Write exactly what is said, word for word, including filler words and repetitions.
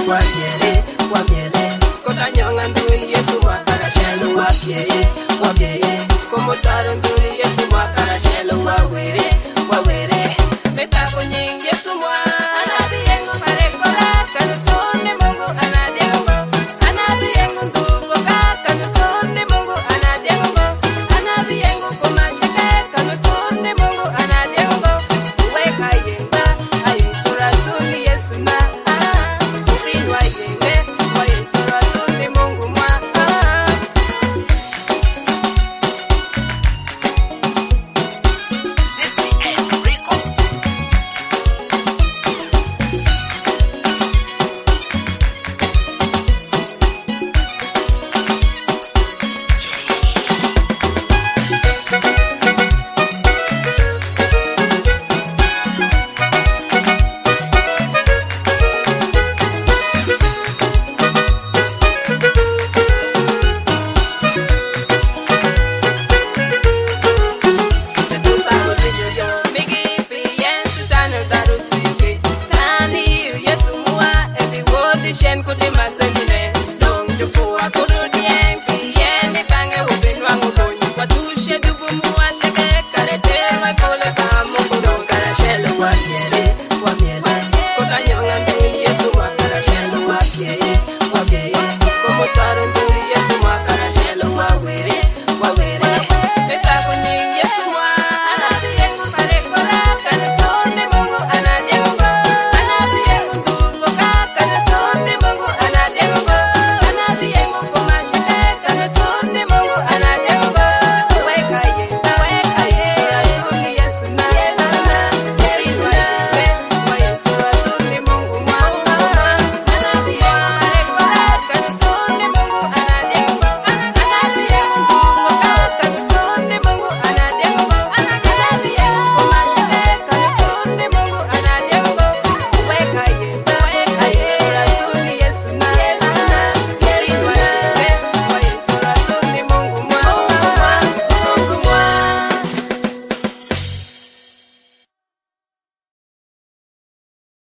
wabiere, wabiere. Kota nyonga nduni Yesu mwakara shelo wabiere, wabiere. Komotaro nduni Yesu mwakara shelo wawere, wawere. Metako nying Yesu mwa anabiyengu parekora kanutone Mungu anadengo. Anabiyengu nduko kanutone Mungu anadengo. Anabiyengu komashake kanutone Mungu anadengo. Uweka yenga ayitura tuni Yesu na ubinwa yenge ayitura tuni Mungu mwa. Shen could